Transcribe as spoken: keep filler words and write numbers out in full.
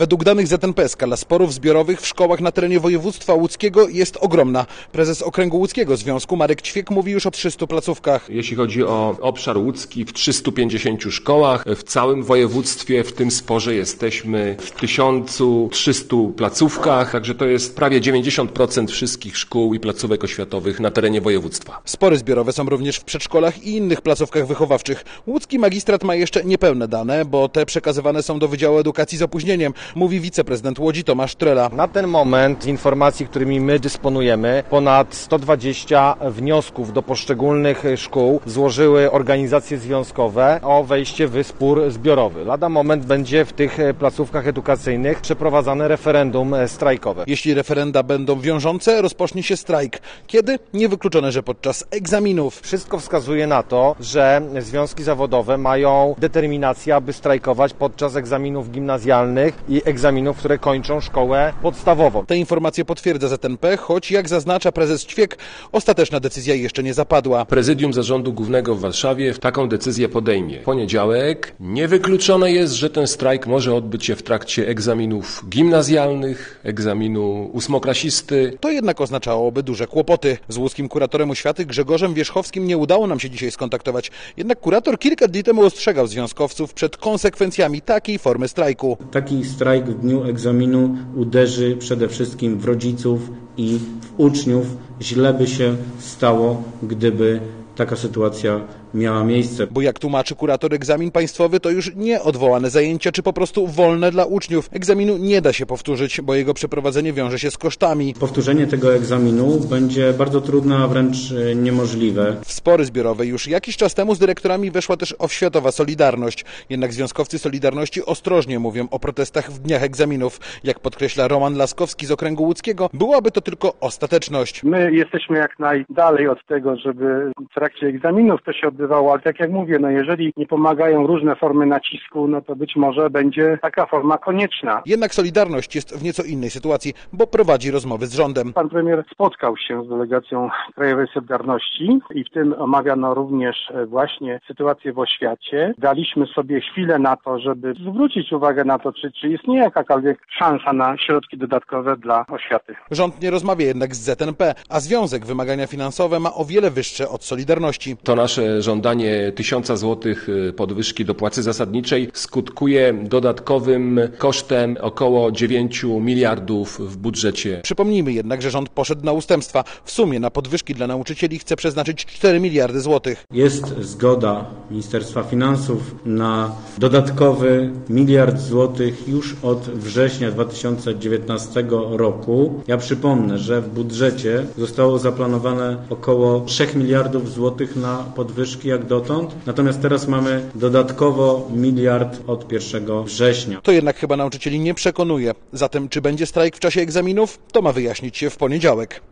Według danych Z N P skala sporów zbiorowych w szkołach na terenie województwa łódzkiego jest ogromna. Prezes Okręgu Łódzkiego Związku Marek Ćwiek mówi już o trzystu placówkach. Jeśli chodzi o obszar łódzki, w trzystu pięćdziesięciu szkołach, w całym województwie w tym sporze jesteśmy w tysiącu trzystu placówkach, także to jest prawie dziewięćdziesiąt procent wszystkich szkół i placówek oświatowych na terenie województwa. Spory zbiorowe są również w przedszkolach i innych placówkach wychowawczych. Łódzki magistrat ma jeszcze niepełne dane, bo te przekazywane są do Wydziału Edukacji z opóźnieniem, mówi wiceprezydent Łodzi Tomasz Trela. Na ten moment z informacji, którymi my dysponujemy, ponad sto dwadzieścia wniosków do poszczególnych szkół złożyły organizacje związkowe o wejście w spór zbiorowy. Lada moment będzie w tych placówkach edukacyjnych przeprowadzane referendum strajkowe. Jeśli referenda będą wiążące, rozpocznie się strajk. Kiedy? Niewykluczone, że podczas egzaminów. Wszystko wskazuje na to, że związki zawodowe mają determinację, aby strajkować podczas egzaminów gimnazjalnych i egzaminów, które kończą szkołę podstawową. Te informacje potwierdza Z N P, choć jak zaznacza prezes Ćwiek, ostateczna decyzja jeszcze nie zapadła. Prezydium Zarządu Głównego w Warszawie taką decyzję podejmie w poniedziałek. Niewykluczone jest, że ten strajk może odbyć się w trakcie egzaminów gimnazjalnych, egzaminu ósmoklasisty. To jednak oznaczałoby duże kłopoty. Z łódzkim kuratorem oświaty Grzegorzem Wierzchowskim nie udało nam się dzisiaj skontaktować. Jednak kurator kilka dni temu ostrzegał związkowców przed konsekwencjami takiej formy strajku. Taki strajk w dniu egzaminu uderzy przede wszystkim w rodziców i w uczniów. Źle by się stało, gdyby taka sytuacja miała miejsce. Bo jak tłumaczy kurator, egzamin państwowy to już nie odwołane zajęcia, czy po prostu wolne dla uczniów. Egzaminu nie da się powtórzyć, bo jego przeprowadzenie wiąże się z kosztami. Powtórzenie tego egzaminu będzie bardzo trudne, a wręcz niemożliwe. W spory zbiorowe już jakiś czas temu z dyrektorami weszła też oświatowa Solidarność. Jednak związkowcy Solidarności ostrożnie mówią o protestach w dniach egzaminów. Jak podkreśla Roman Laskowski z Okręgu Łódzkiego, byłaby to tylko ostateczność. My jesteśmy jak najdalej od tego, żeby w trakcie egzaminów to się odbywało, ale tak jak mówię, no jeżeli nie pomagają różne formy nacisku, no to być może będzie taka forma konieczna. Jednak Solidarność jest w nieco innej sytuacji, bo prowadzi rozmowy z rządem. Pan premier spotkał się z delegacją Krajowej Solidarności i w tym omawiano również właśnie sytuację w oświacie. Daliśmy sobie chwilę na to, żeby zwrócić uwagę na to, czy, czy istnieje jakakolwiek szansa na środki dodatkowe dla oświaty. Rząd nie rozmawia jednak z Z N P, a związek wymagania finansowe ma o wiele wyższe od Solidarności. To nasze żądanie tysiąca złotych podwyżki do płacy zasadniczej skutkuje dodatkowym kosztem około dziewięciu miliardów w budżecie. Przypomnijmy jednak, że rząd poszedł na ustępstwa. W sumie na podwyżki dla nauczycieli chce przeznaczyć cztery miliardy złotych. Jest zgoda Ministerstwa Finansów na dodatkowy miliard złotych już od września dwa tysiące dziewiętnastego roku. Ja przypomnę, że w budżecie zostało zaplanowane około trzech miliardów złotych na podwyżki jak dotąd, natomiast teraz mamy dodatkowo miliard od pierwszego września. To jednak chyba nauczycieli nie przekonuje. Zatem czy będzie strajk w czasie egzaminów? To ma wyjaśnić się w poniedziałek.